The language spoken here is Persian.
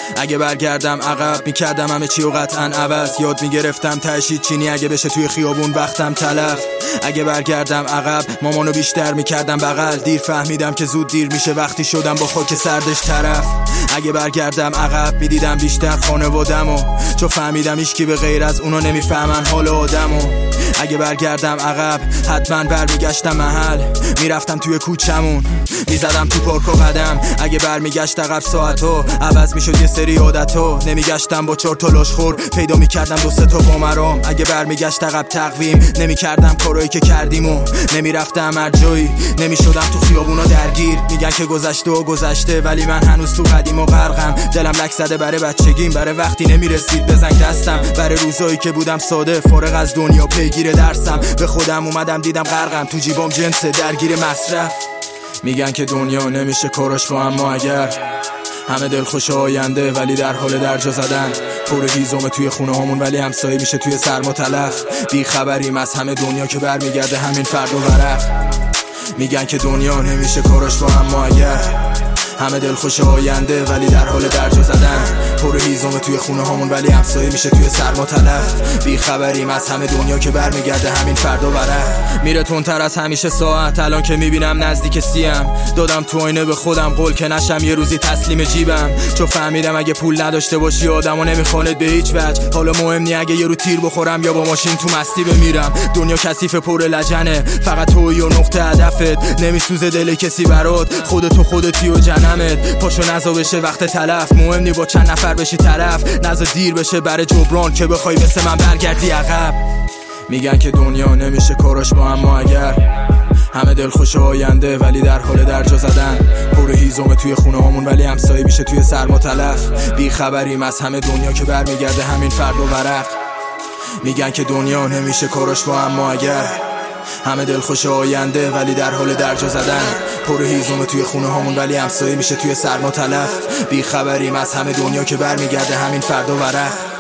اگه برگردم عقب میکردم همه چی و قطعا عوض. یاد میگرفتم تشید چینی اگه بشه توی خیابون وقتم تلف. اگه برگردم عقب مامانو بیشتر میکردم بغل. دیر فهمیدم که زود دیر میشه وقتی شدم با خاک سردش طرف. اگه برگردم عقب میدیدم بیشتر خانوادمو، چون فهمیدم هیچکی به غیر از اونا نمیفهمن حال آدمو. اگه برگردم عقب حتما برمیگشتم محل، میرفتم توی کوچمون میزدم تو پارک و قدم. اگه برمیگشت عقب ساعتو عوض میشد یه سری عادتو، نمیگشتم با 4 تا لاشخور پیدا میکردم 2-3 تا بامرام. اگه برمیگشت عقب تقویم نمیکردم کارایی که کردیم و نمیرفتم هر جایی، نمیشدم تو خیابونا درگیر. میگن که گذشته و گذشته ولی من هنوز تو قدیم و غرقم. دلم لک زده برای بچگیم، برای وقتی نمیرسید بزنگ دستم، برای روزایی که بودم ساده فارغ از دنیا پیگیر درسم. به خودم اومدم دیدم غرقم تو جیبام جنس درگیر مصرف. میگن که دنیا نمیشه کارش با، اما اگر همه دلخوش آینده ولی در حال درجا زدن. پر هیزم توی خونه هامون ولی همسایه میشه توی سرما تلف. بی خبریم از همه دنیا که برمیگرده همین فرد و ورق. میگن که دنیا نمیشه کارش با، اما اگر همه دلخوش آینده ولی در حال درجا زدن. پر هیزم توی خونه هامون ولی همسایه میشه توی سرما تلف. بی خبریم از همه دنیا که برمیگرده همین فردا ورق. میره تندتر از همیشه ساعت، الان که میبینم نزدیک 30ام. دادم تو آینه به خودم قول که نشم یه روزی تسلیم جیبم، چون فهمیدم اگه پول نداشته باشی آدمو نمیخواند به هیچ وجه. حالا مهم نی اگه یه رو تیر بخورم یا با ماشین تو مستی بمیرم. دنیا کثیف پر لجنه، فقط تویی و نقطه هدفت. نمیسوزه دل کسی برات، خودتی و جنمت. پاشو نزا بشه وقت تلف، مهم نی با چند نفر بشی طرف. نزا دیر بشه برای جبران که بخوای مثل من برگردی عقب. میگن که دنیا نمیشه کارش با، اما اگر همه دلخوش آینده ولی در حال درجا زدن. پر هیزم توی خونه هامون ولی همسایه میشه توی سرما تلف. بی خبریم از همه دنیا که برمیگرده همین فرد و ورق. میگن که دنیا نمیشه کارش با، اما اگر همه دلخوش آینده ولی در حال درجا زدن. پر هیزم توی خونه هامون ولی همسایه میشه توی سرما تلف. بی خبریم از همه دنیا که برمیگرده همین فرد و ورق.